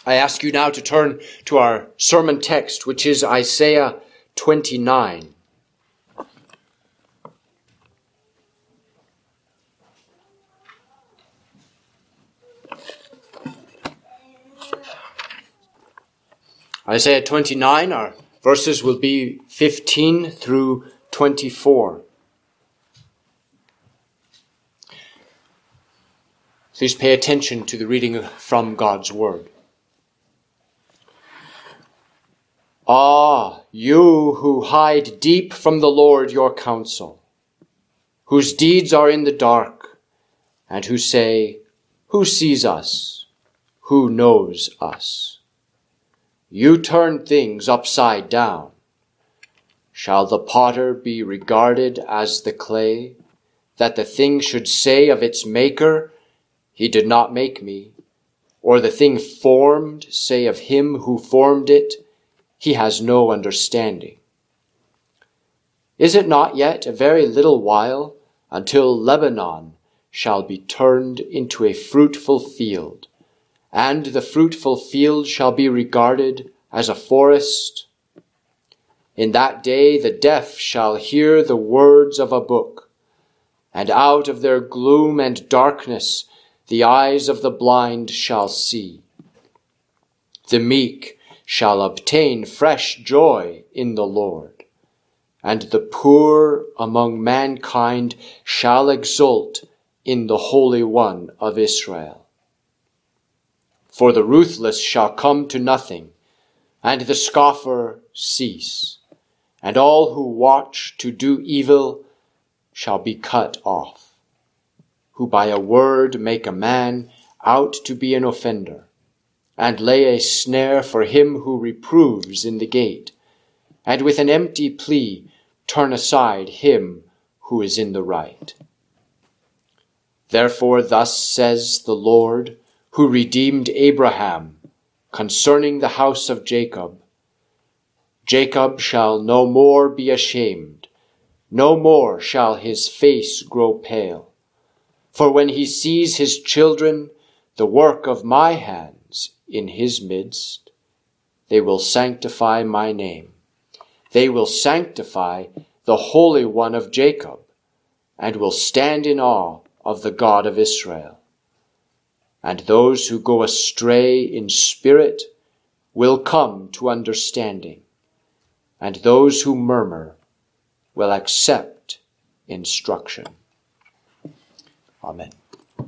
I ask you now to turn to our sermon text, which is Isaiah 29. Isaiah 29, our verses will be 15 through 24. Please pay attention to the reading from God's Word. Ah, you who hide deep from the Lord your counsel, whose deeds are in the dark, and who say, who sees us? Who knows us? You turn things upside down. Shall the potter be regarded as the clay, that the thing should say of its maker, he did not make me, or the thing formed say of him who formed it, he has no understanding? Is it not yet a very little while until Lebanon shall be turned into a fruitful field, and the fruitful field shall be regarded as a forest? In that day the deaf shall hear the words of a book, and out of their gloom and darkness the eyes of the blind shall see. The meek shall obtain fresh joy in the Lord, and the poor among mankind shall exult in the Holy One of Israel. For the ruthless shall come to nothing, and the scoffer cease, and all who watch to do evil shall be cut off, who by a word make a man out to be an offender, and lay a snare for him who reproves in the gate, and with an empty plea turn aside him who is in the right. Therefore thus says the Lord, who redeemed Abraham, concerning the house of Jacob, Jacob shall no more be ashamed, no more shall his face grow pale. For when he sees his children, the work of my hands in his midst, they will sanctify my name. They will sanctify the Holy One of Jacob, and will stand in awe of the God of Israel. And those who go astray in spirit will come to understanding, and those who murmur will accept instruction. Amen.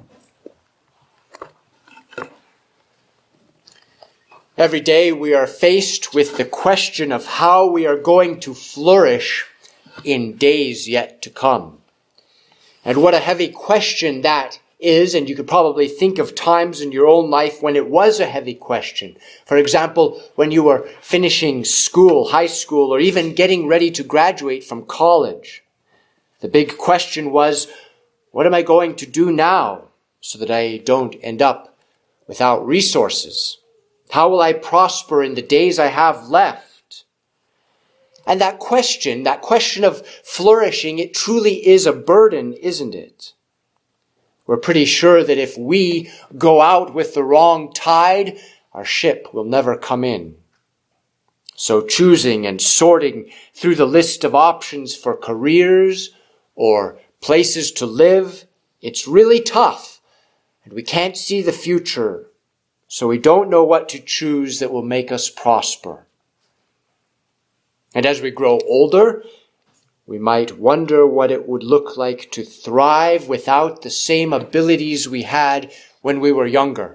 Every day we are faced with the question of how we are going to flourish in days yet to come. And what a heavy question that is, and you could probably think of times in your own life when it was a heavy question. For example, when you were finishing school, high school, or even getting ready to graduate from college. The big question was, what am I going to do now so that I don't end up without resources? How will I prosper in the days I have left? And that question of flourishing, it truly is a burden, isn't it? We're pretty sure that if we go out with the wrong tide, our ship will never come in. So choosing and sorting through the list of options for careers or places to live, it's really tough. And we can't see the future, so we don't know what to choose that will make us prosper. And as we grow older, we might wonder what it would look like to thrive without the same abilities we had when we were younger.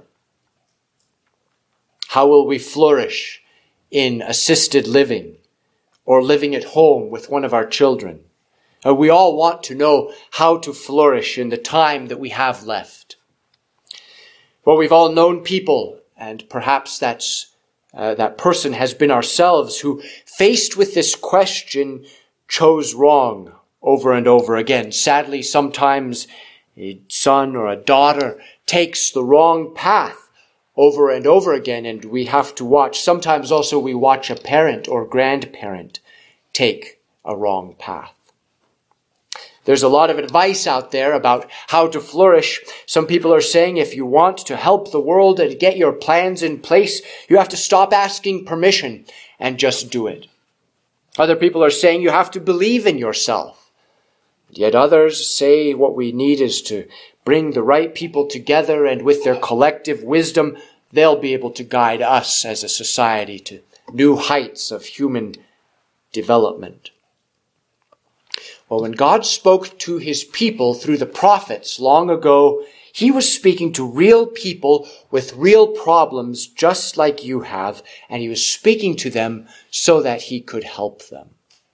How will we flourish in assisted living or living at home with one of our children? We all want to know how to flourish in the time that we have left. Well, we've all known people, and perhaps that person has been ourselves, who, faced with this question, chose wrong over and over again. Sadly, sometimes a son or a daughter takes the wrong path over and over again, and we have to watch. Sometimes also we watch a parent or grandparent take a wrong path. There's a lot of advice out there about how to flourish. Some people are saying if you want to help the world and get your plans in place, you have to stop asking permission and just do it. Other people are saying you have to believe in yourself. Yet others say what we need is to bring the right people together, and with their collective wisdom, they'll be able to guide us as a society to new heights of human development. Well, when God spoke to his people through the prophets long ago, he was speaking to real people with real problems just like you have, and he was speaking to them so that he could help them.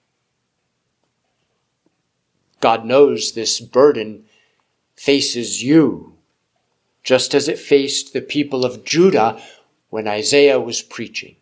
God knows this burden faces you, just as it faced the people of Judah when Isaiah was preaching.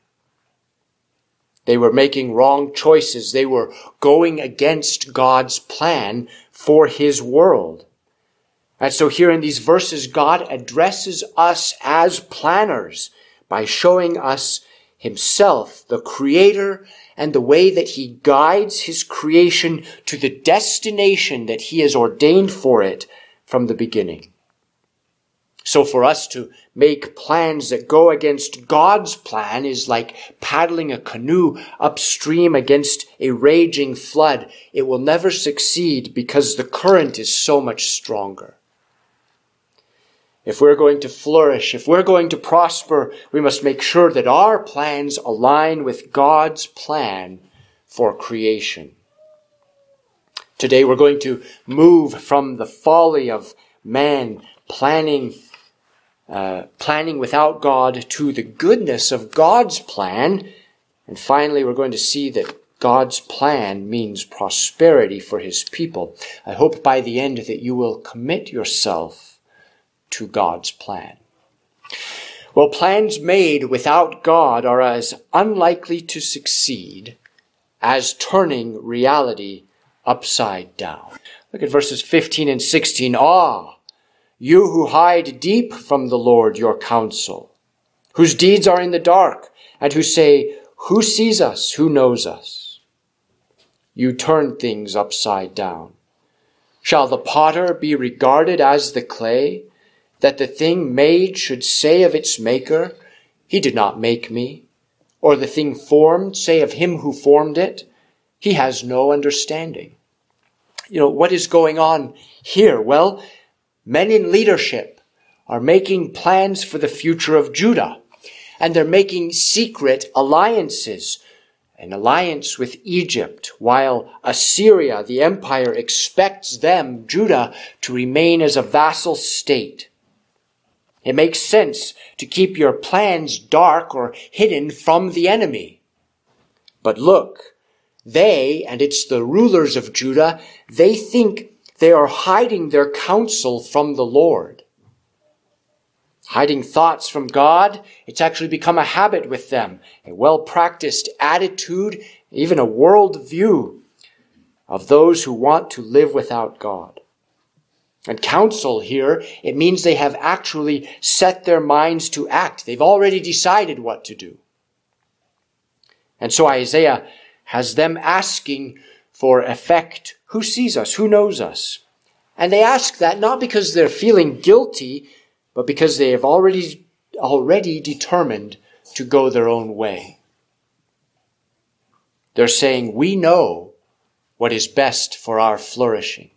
They were making wrong choices. They were going against God's plan for his world. And so here in these verses, God addresses us as planners by showing us himself, the creator, and the way that he guides his creation to the destination that he has ordained for it from the beginning. So for us to make plans that go against God's plan is like paddling a canoe upstream against a raging flood. It will never succeed because the current is so much stronger. If we're going to flourish, if we're going to prosper, we must make sure that our plans align with God's plan for creation. Today we're going to move from the folly of man planning without God to the goodness of God's plan. And finally, we're going to see that God's plan means prosperity for his people. I hope by the end that you will commit yourself to God's plan. Well, plans made without God are as unlikely to succeed as turning reality upside down. Look at verses 15 and 16. Ah, you who hide deep from the Lord your counsel, whose deeds are in the dark, and who say, who sees us, who knows us? You turn things upside down. Shall the potter be regarded as the clay, that the thing made should say of its maker, he did not make me? Or the thing formed say of him who formed it, he has no understanding. What is going on here? Well, men in leadership are making plans for the future of Judah, and they're making secret alliances, an alliance with Egypt, while Assyria, the empire, expects them, Judah, to remain as a vassal state. It makes sense to keep your plans dark or hidden from the enemy. But look, they, and it's the rulers of Judah, they think they are hiding their counsel from the Lord. Hiding thoughts from God, it's actually become a habit with them, a well-practiced attitude, even a worldview of those who want to live without God. And counsel here, it means they have actually set their minds to act. They've already decided what to do. And so Isaiah has them asking for effect, who sees us, who knows us? And they ask that not because they're feeling guilty, but because they have already determined to go their own way. They're saying, we know what is best for our flourishing.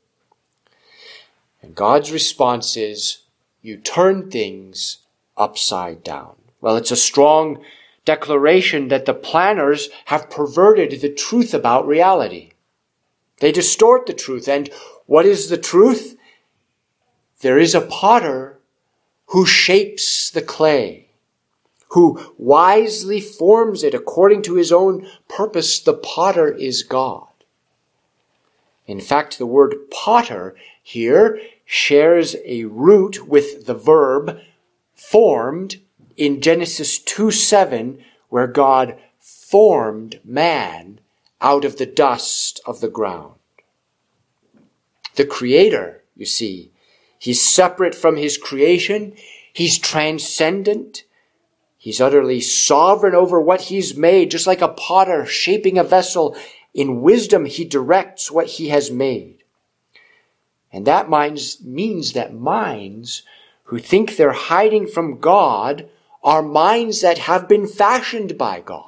And God's response is, you turn things upside down. Well, it's a strong declaration that the planners have perverted the truth about reality. They distort the truth. And what is the truth? There is a potter who shapes the clay, who wisely forms it according to his own purpose. The potter is God. In fact, the word potter here shares a root with the verb formed in Genesis 2:7, where God formed man out of the dust of the ground. The Creator, you see, he's separate from his creation. He's transcendent. He's utterly sovereign over what he's made, just like a potter shaping a vessel. In wisdom, he directs what he has made. And that means that minds who think they're hiding from God are minds that have been fashioned by God.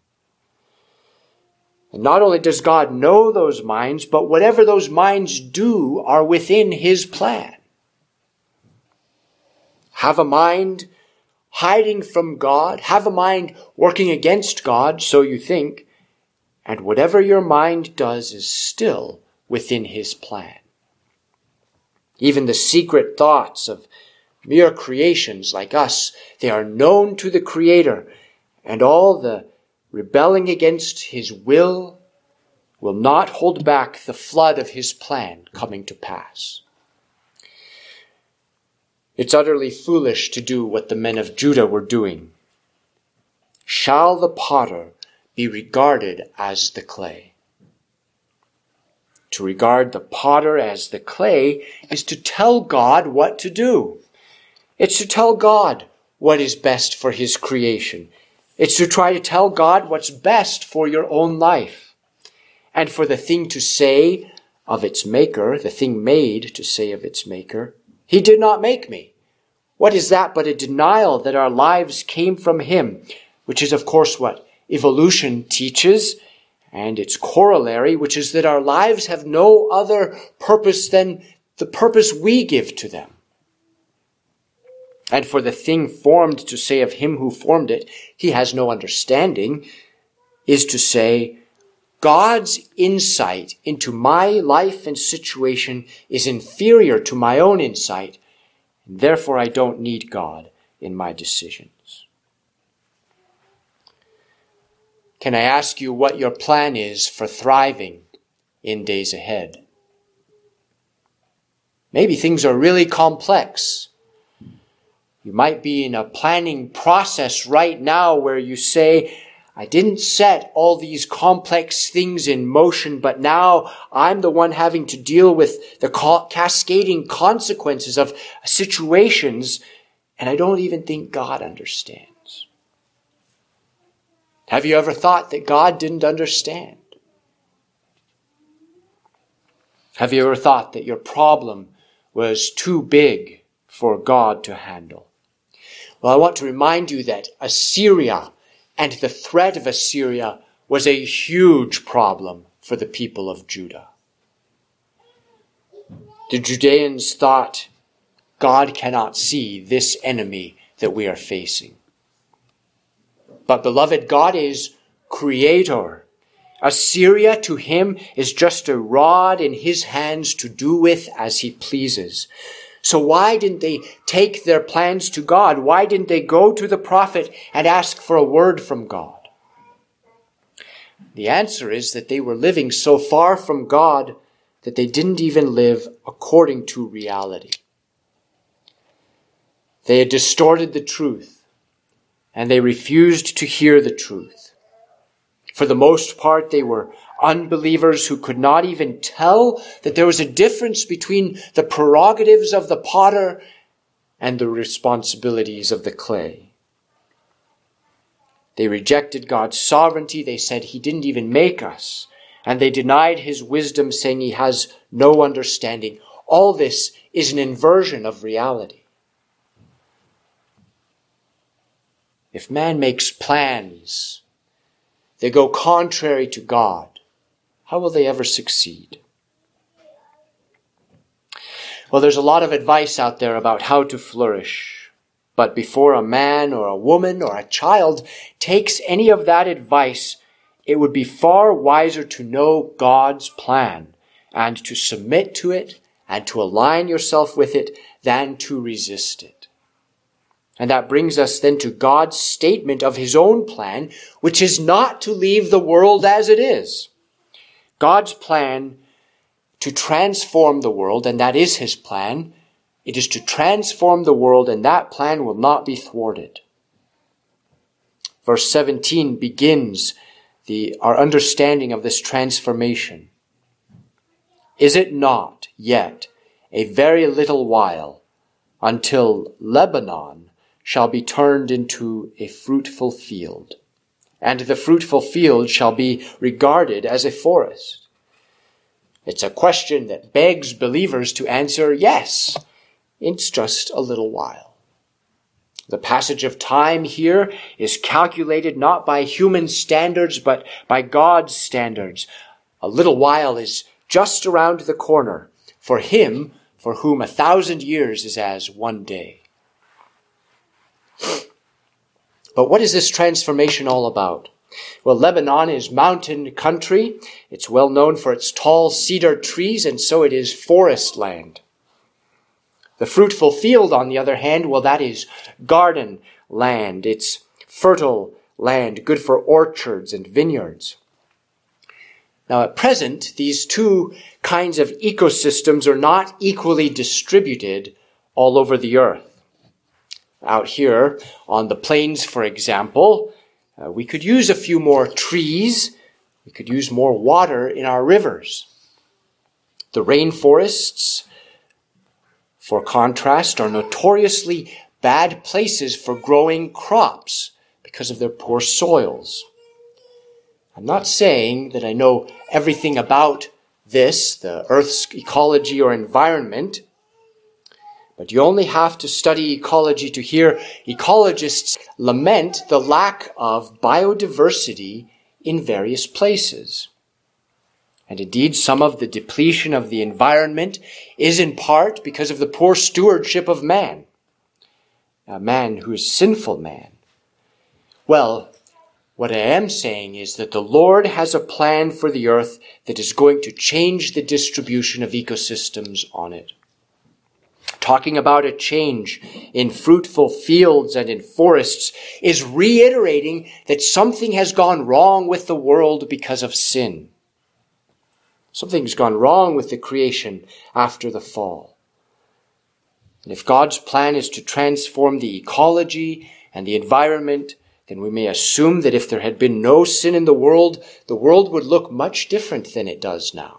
And not only does God know those minds, but whatever those minds do are within his plan. Have a mind hiding from God, have a mind working against God, so you think, and whatever your mind does is still within his plan. Even the secret thoughts of mere creations like us, they are known to the Creator, and all the rebelling against his will not hold back the flood of his plan coming to pass. It's utterly foolish to do what the men of Judah were doing. Shall the potter be regarded as the clay? To regard the potter as the clay is to tell God what to do. It's to tell God what is best for his creation. It's to try to tell God what's best for your own life. And for the thing to say of its maker, the thing made to say of its maker, he did not make me. What is that but a denial that our lives came from him, which is of course what evolution teaches, and its corollary, which is that our lives have no other purpose than the purpose we give to them. And for the thing formed to say of him who formed it, he has no understanding, is to say, God's insight into my life and situation is inferior to my own insight, and therefore I don't need God in my decisions. Can I ask you what your plan is for thriving in days ahead? Maybe things are really complex. You might be in a planning process right now where you say, I didn't set all these complex things in motion, but now I'm the one having to deal with the cascading consequences of situations, and I don't even think God understands. Have you ever thought that God didn't understand? Have you ever thought that your problem was too big for God to handle? Well, I want to remind you that Assyria and the threat of Assyria was a huge problem for the people of Judah. The Judeans thought, God cannot see this enemy that we are facing. But beloved, God is creator. Assyria to him is just a rod in his hands to do with as he pleases. So why didn't they take their plans to God? Why didn't they go to the prophet and ask for a word from God? The answer is that they were living so far from God that they didn't even live according to reality. They had distorted the truth, and they refused to hear the truth. For the most part, they were unbelievers who could not even tell that there was a difference between the prerogatives of the potter and the responsibilities of the clay. They rejected God's sovereignty. They said he didn't even make us. And they denied his wisdom, saying he has no understanding. All this is an inversion of reality. If man makes plans, they go contrary to God, how will they ever succeed? Well, there's a lot of advice out there about how to flourish. But before a man or a woman or a child takes any of that advice, it would be far wiser to know God's plan and to submit to it and to align yourself with it than to resist it. And that brings us then to God's statement of his own plan, which is not to leave the world as it is. God's plan to transform the world, and that is his plan. It is to transform the world, and that plan will not be thwarted. Verse 17 begins our understanding of this transformation. Is it not yet a very little while until Lebanon shall be turned into a fruitful field, and the fruitful field shall be regarded as a forest? It's a question that begs believers to answer yes, it's just a little while. The passage of time here is calculated not by human standards, but by God's standards. A little while is just around the corner for him for whom 1,000 years is as one day. But what is this transformation all about? Well, Lebanon is mountain country. It's well known for its tall cedar trees, and so it is forest land. The fruitful field, on the other hand, well, that is garden land. It's fertile land, good for orchards and vineyards. Now, at present, these two kinds of ecosystems are not equally distributed all over the earth. Out here on the plains, for example, we could use a few more trees. We could use more water in our rivers. The rainforests, for contrast, are notoriously bad places for growing crops because of their poor soils. I'm not saying that I know everything about this, the Earth's ecology or environment, but you only have to study ecology to hear ecologists lament the lack of biodiversity in various places. And indeed, some of the depletion of the environment is in part because of the poor stewardship of man, a man who is sinful man. Well, what I am saying is that the Lord has a plan for the earth that is going to change the distribution of ecosystems on it. Talking about a change in fruitful fields and in forests is reiterating that something has gone wrong with the world because of sin. Something's gone wrong with the creation after the fall. And if God's plan is to transform the ecology and the environment, then we may assume that if there had been no sin in the world would look much different than it does now.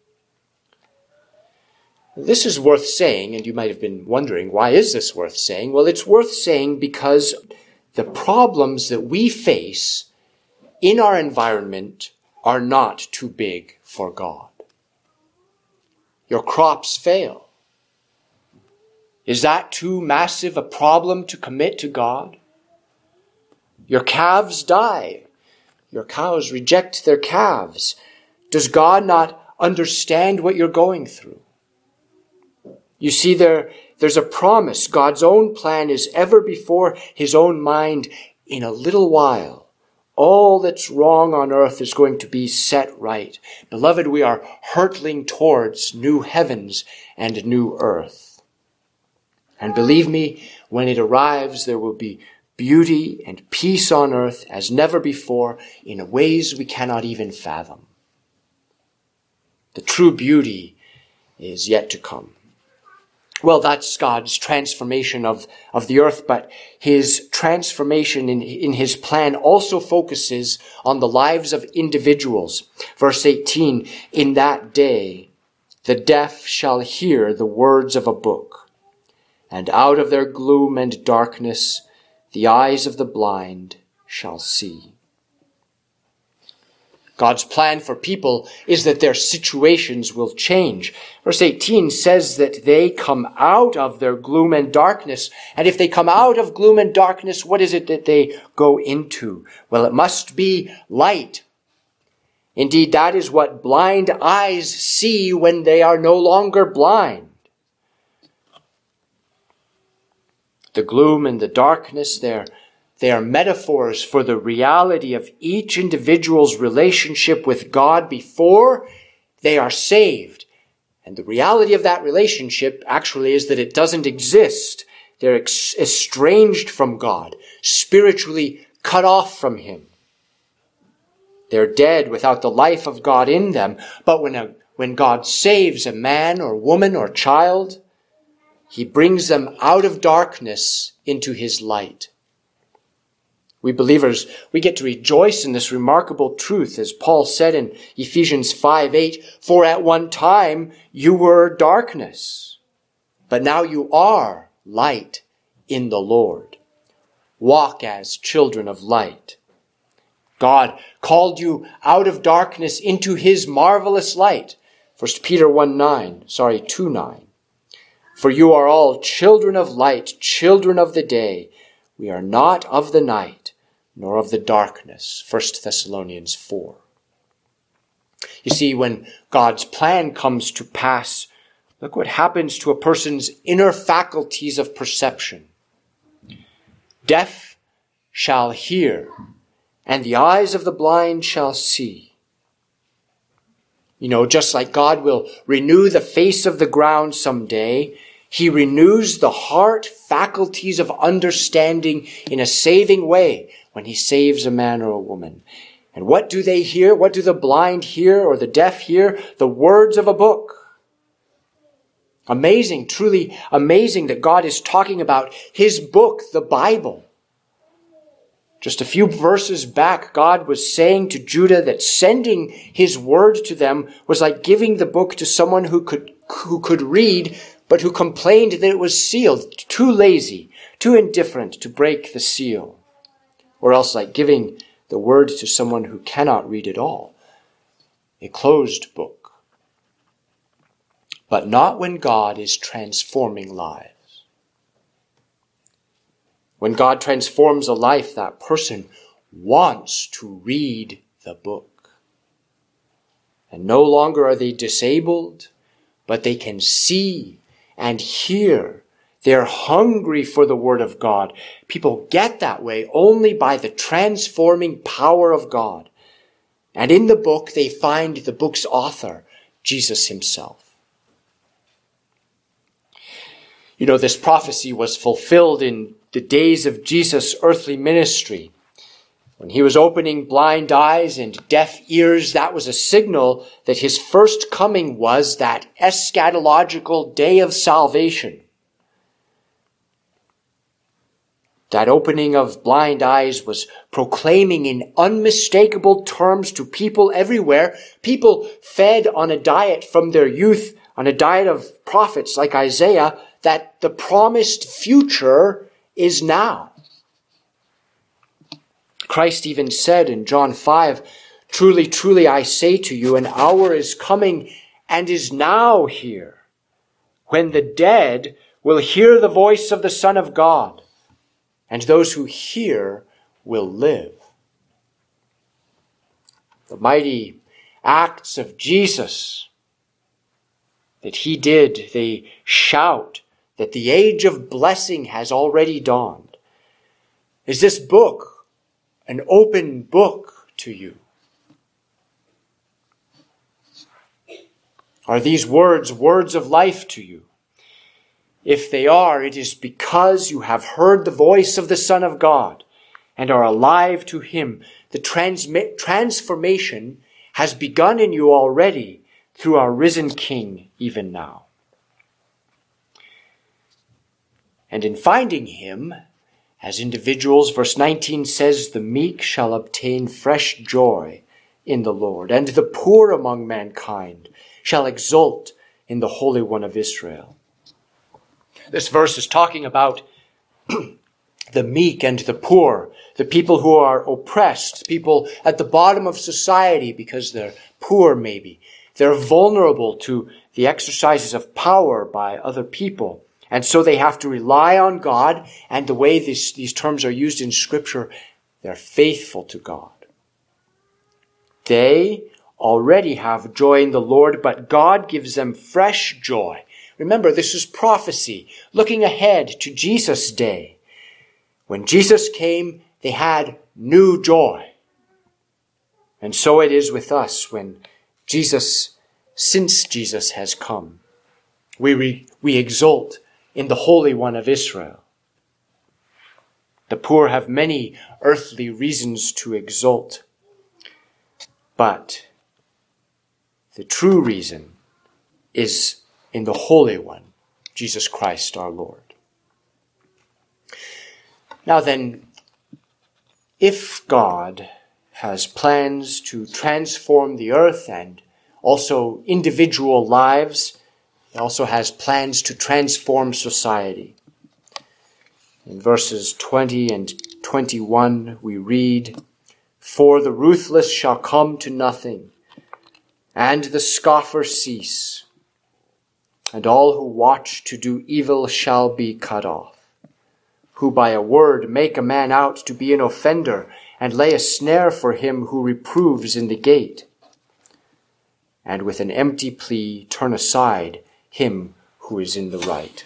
This is worth saying, and you might have been wondering, why is this worth saying? Well, it's worth saying because the problems that we face in our environment are not too big for God. Your crops fail. Is that too massive a problem to commit to God? Your calves die. Your cows reject their calves. Does God not understand what you're going through? You see, there's a promise. God's own plan is ever before his own mind. In a little while, all that's wrong on earth is going to be set right. Beloved, we are hurtling towards new heavens and new earth. And believe me, when it arrives, there will be beauty and peace on earth as never before in ways we cannot even fathom. The true beauty is yet to come. Well, that's God's transformation of the earth, but his transformation in his plan also focuses on the lives of individuals. Verse 18, in that day, the deaf shall hear the words of a book, and out of their gloom and darkness, the eyes of the blind shall see. God's plan for people is that their situations will change. Verse 18 says that they come out of their gloom and darkness. And if they come out of gloom and darkness, what is it that they go into? Well, it must be light. Indeed, that is what blind eyes see when they are no longer blind. The gloom and the darkness, they are metaphors for the reality of each individual's relationship with God before they are saved. And the reality of that relationship actually is that it doesn't exist. They're estranged from God, spiritually cut off from him. They're dead without the life of God in them. But when God saves a man or woman or child, he brings them out of darkness into his light. We believers, we get to rejoice in this remarkable truth, as Paul said in Ephesians 5:8, for at one time you were darkness, but now you are light in the Lord. Walk as children of light. God called you out of darkness into his marvelous light. Peter 2:9. For you are all children of light, children of the day. We are not of the night, nor of the darkness. 1 Thessalonians 4. You see, when God's plan comes to pass, look what happens to a person's inner faculties of perception. Deaf shall hear, and the eyes of the blind shall see. You know, just like God will renew the face of the ground someday, he renews the heart faculties of understanding in a saving way when he saves a man or a woman. And what do they hear? What do the blind hear or the deaf hear? The words of a book. Amazing, truly amazing that God is talking about his book, the Bible. Just a few verses back, God was saying to Judah that sending his word to them was like giving the book to someone who could read, but who complained that it was sealed, too lazy, too indifferent to break the seal. Or else like giving the word to someone who cannot read at all, a closed book. But not when God is transforming lives. When God transforms a life, that person wants to read the book. And no longer are they disabled, but they can see and hear. They're hungry for the Word of God. People get that way only by the transforming power of God. And in the book, they find the book's author, Jesus himself. You know, this prophecy was fulfilled in the days of Jesus' earthly ministry. When he was opening blind eyes and deaf ears, that was a signal that his first coming was that eschatological day of salvation. That opening of blind eyes was proclaiming in unmistakable terms to people everywhere, people fed on a diet from their youth, on a diet of prophets like Isaiah, that the promised future is now. Christ even said in John 5, "Truly, truly, I say to you, an hour is coming and is now here, when the dead will hear the voice of the Son of God, and those who hear will live." The mighty acts of Jesus that he did, they shout that the age of blessing has already dawned. Is this book an open book to you? Are these words words of life to you? If they are, it is because you have heard the voice of the Son of God and are alive to him. The transformation has begun in you already through our risen King even now. And in finding him, as individuals, verse 19 says, the meek shall obtain fresh joy in the Lord, and the poor among mankind shall exult in the Holy One of Israel. This verse is talking about the meek and the poor, the people who are oppressed, people at the bottom of society because they're poor maybe. They're vulnerable to the exercises of power by other people. And so they have to rely on God, and the way these terms are used in Scripture, they're faithful to God. They already have joy in the Lord, but God gives them fresh joy. Remember, this is prophecy, looking ahead to Jesus' day. When Jesus came, they had new joy. And so it is with us since Jesus has come. We exult in the Holy One of Israel. The poor have many earthly reasons to exult, but the true reason is in the Holy One, Jesus Christ our Lord. Now then, if God has plans to transform the earth and also individual lives, he also has plans to transform society. In verses 20 and 21, we read, "For the ruthless shall come to nothing, and the scoffer cease, and all who watch to do evil shall be cut off, who by a word make a man out to be an offender, and lay a snare for him who reproves in the gate, and with an empty plea turn aside him who is in the right.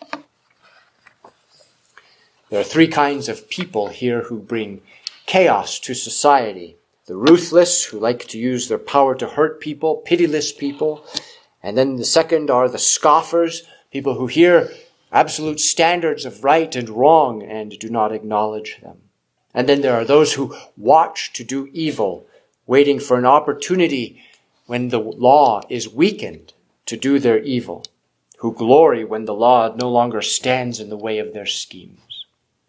There are three kinds of people here who bring chaos to society. The ruthless, who like to use their power to hurt people, pitiless people. And then the second are the scoffers, people who hear absolute standards of right and wrong and do not acknowledge them. And then there are those who watch to do evil, waiting for an opportunity when the law is weakened to do their evil, who glory when the law no longer stands in the way of their schemes.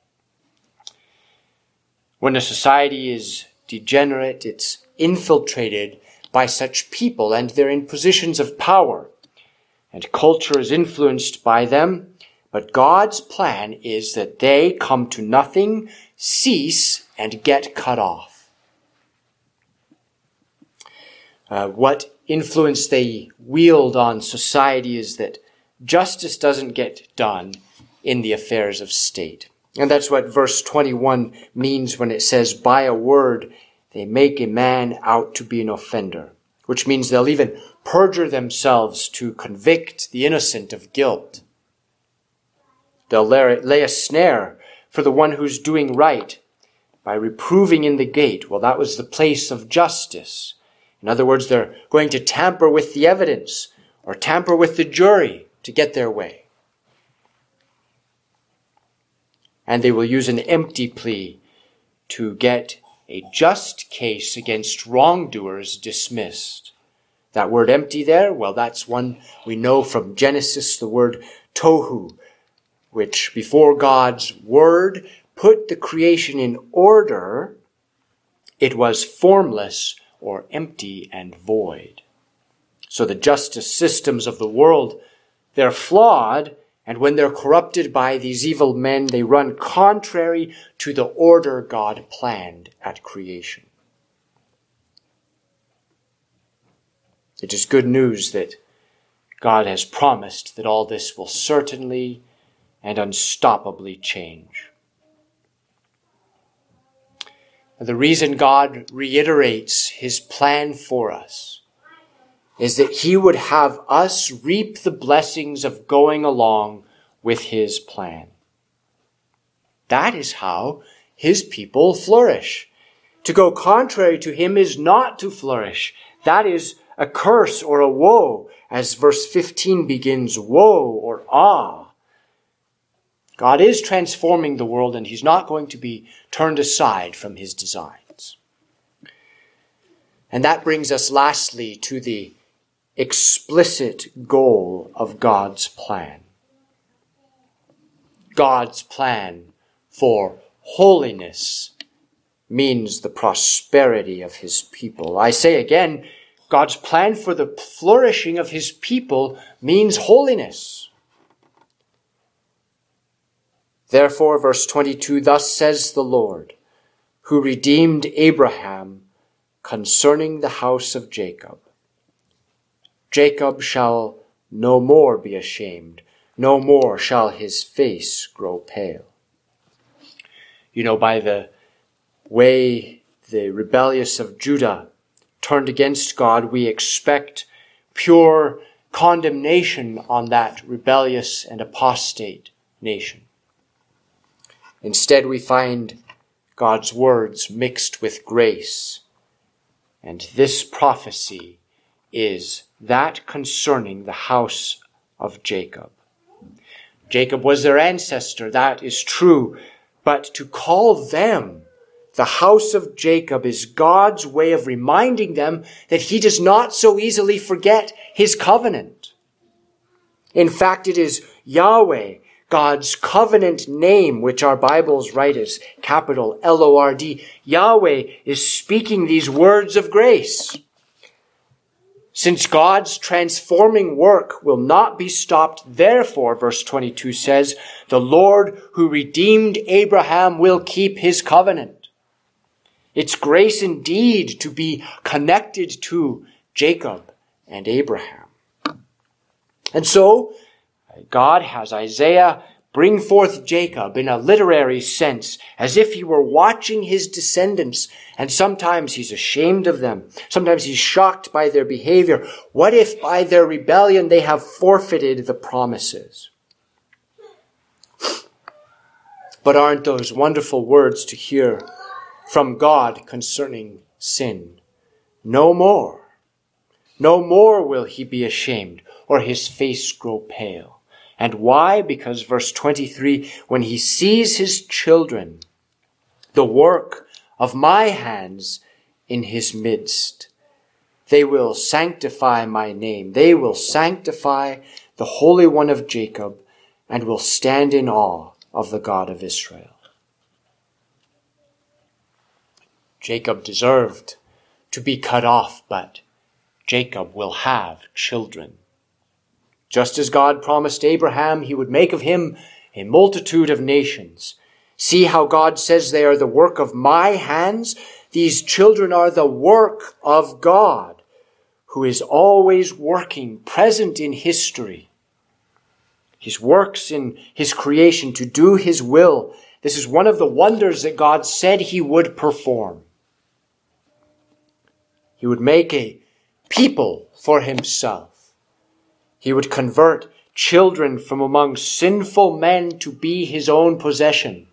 When a society is degenerate, it's infiltrated by such people, and they're in positions of power, and culture is influenced by them. But God's plan is that they come to nothing, cease, and get cut off. What influence they wield on society is that justice doesn't get done in the affairs of state. And that's what verse 21 means when it says, by a word they make a man out to be an offender, which means they'll even perjure themselves to convict the innocent of guilt. They'll lay a snare for the one who's doing right by reproving in the gate. Well, that was the place of justice. In other words, they're going to tamper with the evidence or tamper with the jury to get their way. And they will use an empty plea to get a just case against wrongdoers dismissed. That word empty there, well, that's one we know from Genesis, the word tohu, which before God's word put the creation in order, it was formless or empty and void. So the justice systems of the world, they're flawed, and when they're corrupted by these evil men, they run contrary to the order God planned at creation. It is good news that God has promised that all this will certainly and unstoppably change. The reason God reiterates his plan for us is that he would have us reap the blessings of going along with his plan. That is how his people flourish. To go contrary to him is not to flourish. That is a curse or a woe, as verse 15 begins, woe or ah. God is transforming the world, and he's not going to be turned aside from his designs. And that brings us lastly to the explicit goal of God's plan. God's plan for holiness means the prosperity of his people. I say again, God's plan for the flourishing of his people means holiness. Therefore, verse 22, thus says the Lord, who redeemed Abraham concerning the house of Jacob. Jacob shall no more be ashamed, no more shall his face grow pale. You know, by the way the rebellious of Judah turned against God, we expect pure condemnation on that rebellious and apostate nation. Instead, we find God's words mixed with grace. And this prophecy is that concerning the house of Jacob. Jacob was their ancestor, that is true. But to call them the house of Jacob is God's way of reminding them that he does not so easily forget his covenant. In fact, it is Yahweh, God's covenant name, which our Bibles write as capital Lord. Yahweh is speaking these words of grace. Since God's transforming work will not be stopped, therefore, verse 22 says, the Lord who redeemed Abraham will keep his covenant. It's grace indeed to be connected to Jacob and Abraham. And so, God has Isaiah bring forth Jacob in a literary sense, as if he were watching his descendants, and sometimes he's ashamed of them. Sometimes he's shocked by their behavior. What if by their rebellion they have forfeited the promises? But aren't those wonderful words to hear from God concerning sin? No more. No more will he be ashamed, or his face grow pale. And why? Because verse 23, when he sees his children, the work of my hands in his midst, they will sanctify my name. They will sanctify the Holy One of Jacob and will stand in awe of the God of Israel. Jacob deserved to be cut off, but Jacob will have children. Just as God promised Abraham, he would make of him a multitude of nations. See how God says they are the work of my hands? These children are the work of God, who is always working, present in history. His works in his creation to do his will. This is one of the wonders that God said he would perform. He would make a people for himself. He would convert children from among sinful men to be his own possession.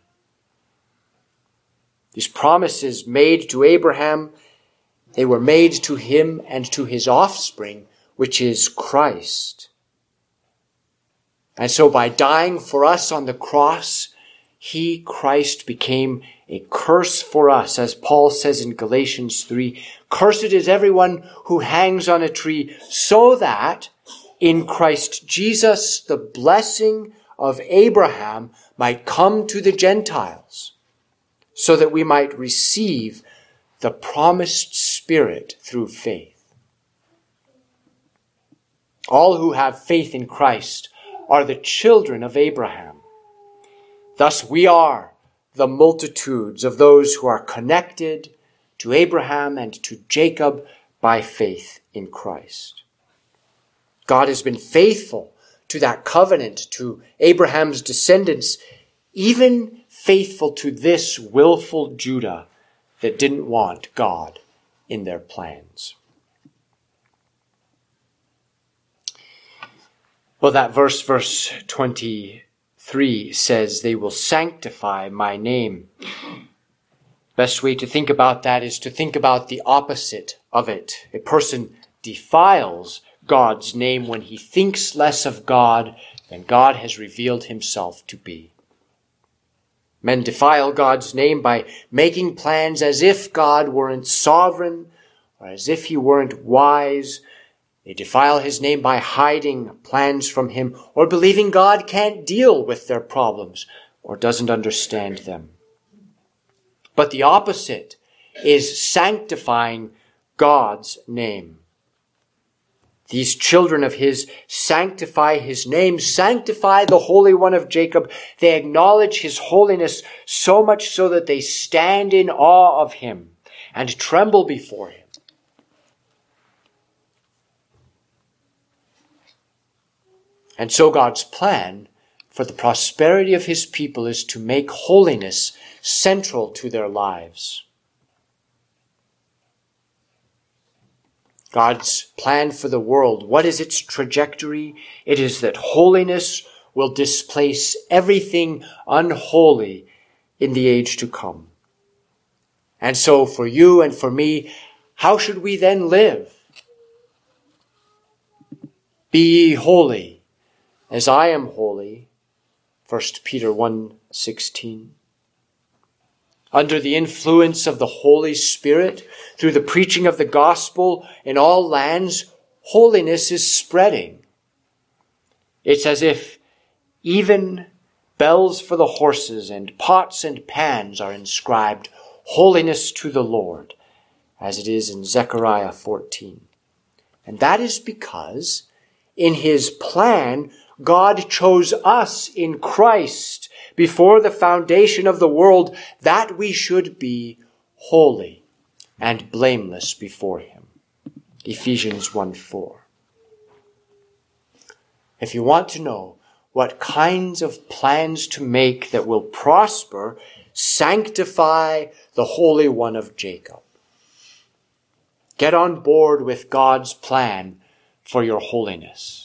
These promises made to Abraham, they were made to him and to his offspring, which is Christ. And so by dying for us on the cross, he, Christ, became a curse for us, as Paul says in Galatians 3, cursed is everyone who hangs on a tree, so that in Christ Jesus the blessing of Abraham might come to the Gentiles, so that we might receive the promised Spirit through faith. All who have faith in Christ are the children of Abraham. Thus we are the multitudes of those who are connected to Abraham and to Jacob by faith in Christ. God has been faithful to that covenant, to Abraham's descendants, even faithful to this willful Judah that didn't want God in their plans. Well, that verse 23 says, they will sanctify my name. Best way to think about that is to think about the opposite of it. A person defiles God's name when he thinks less of God than God has revealed himself to be. Men defile God's name by making plans as if God weren't sovereign or as if he weren't wise. They defile his name by hiding plans from him or believing God can't deal with their problems or doesn't understand them. But the opposite is sanctifying God's name. These children of his sanctify his name, sanctify the Holy One of Jacob. They acknowledge his holiness so much so that they stand in awe of him and tremble before him. And so God's plan for the prosperity of his people is to make holiness central to their lives. God's plan for the world, what is its trajectory? It is that holiness will displace everything unholy in the age to come. And so for you and for me, how should we then live? Be ye holy, as I am holy. 1 Peter 1:16. Under the influence of the Holy Spirit, through the preaching of the gospel in all lands, holiness is spreading. It's as if even bells for the horses and pots and pans are inscribed, holiness to the Lord, as it is in Zechariah 14. And that is because in his plan, God chose us in Christ before the foundation of the world that we should be holy and blameless before him. Ephesians 1:4. If you want to know what kinds of plans to make that will prosper, sanctify the Holy One of Jacob. Get on board with God's plan for your holiness.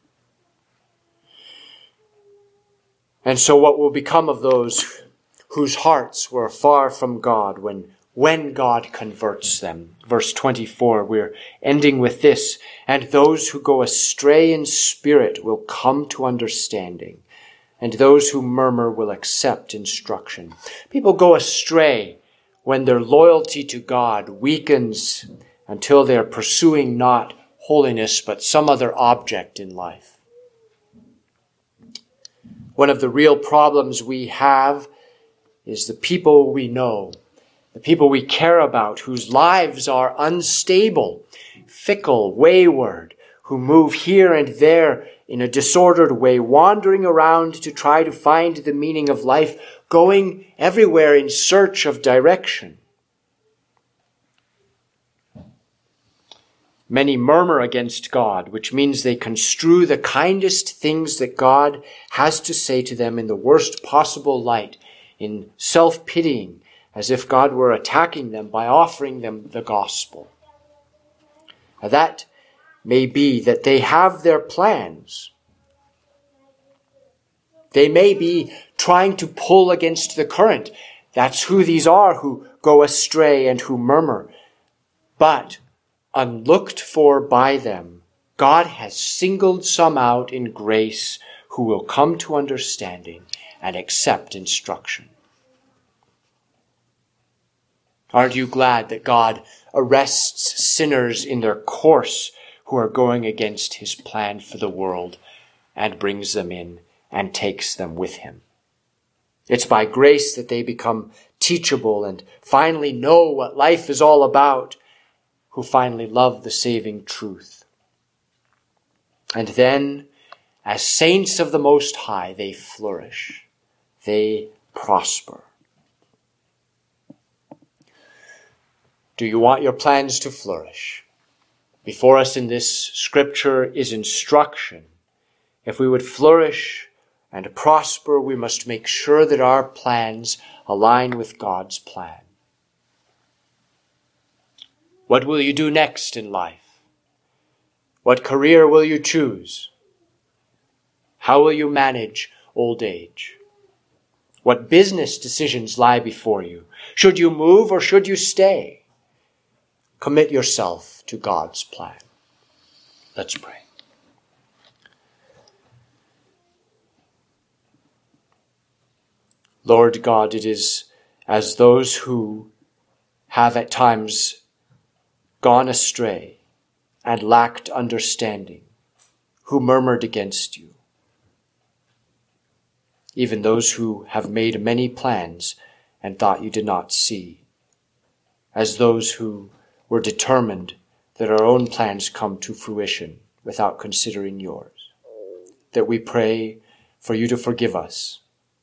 And so what will become of those whose hearts were far from God when God converts them? Verse 24, we're ending with this. And those who go astray in spirit will come to understanding, and those who murmur will accept instruction. People go astray when their loyalty to God weakens until they're pursuing not holiness, but some other object in life. One of the real problems we have is the people we know, the people we care about, whose lives are unstable, fickle, wayward, who move here and there in a disordered way, wandering around to try to find the meaning of life, going everywhere in search of direction. Many murmur against God, which means they construe the kindest things that God has to say to them in the worst possible light, in self-pitying, as if God were attacking them by offering them the gospel. Now that may be that they have their plans. They may be trying to pull against the current. That's who these are who go astray and who murmur. But unlooked for by them, God has singled some out in grace who will come to understanding and accept instruction. Aren't you glad that God arrests sinners in their course who are going against his plan for the world and brings them in and takes them with him? It's by grace that they become teachable and finally know what life is all about, who finally love the saving truth. And then, as saints of the Most High, they flourish. They prosper. Do you want your plans to flourish? Before us in this scripture is instruction. If we would flourish and prosper, we must make sure that our plans align with God's plan. What will you do next in life? What career will you choose? How will you manage old age? What business decisions lie before you? Should you move or should you stay? Commit yourself to God's plan. Let's pray. Lord God, it is as those who have at times gone astray and lacked understanding, who murmured against you. Even those who have made many plans and thought you did not see. As those who were determined that our own plans come to fruition without considering yours. That we pray for you to forgive us.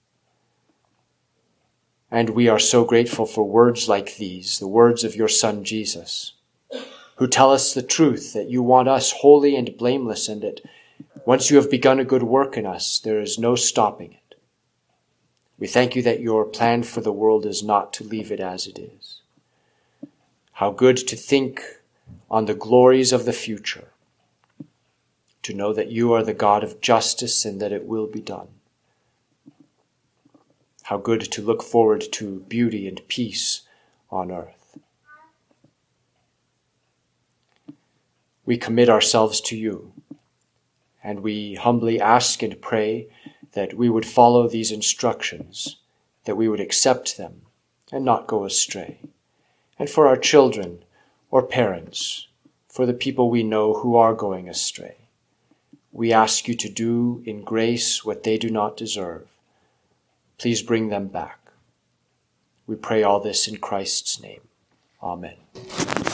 And we are so grateful for words like these, the words of your Son Jesus, who tell us the truth, that you want us holy and blameless, and that once you have begun a good work in us, there is no stopping it. We thank you that your plan for the world is not to leave it as it is. How good to think on the glories of the future, to know that you are the God of justice and that it will be done. How good to look forward to beauty and peace on earth. We commit ourselves to you, and we humbly ask and pray that we would follow these instructions, that we would accept them and not go astray. And for our children or parents, for the people we know who are going astray, we ask you to do in grace what they do not deserve. Please bring them back. We pray all this in Christ's name. Amen.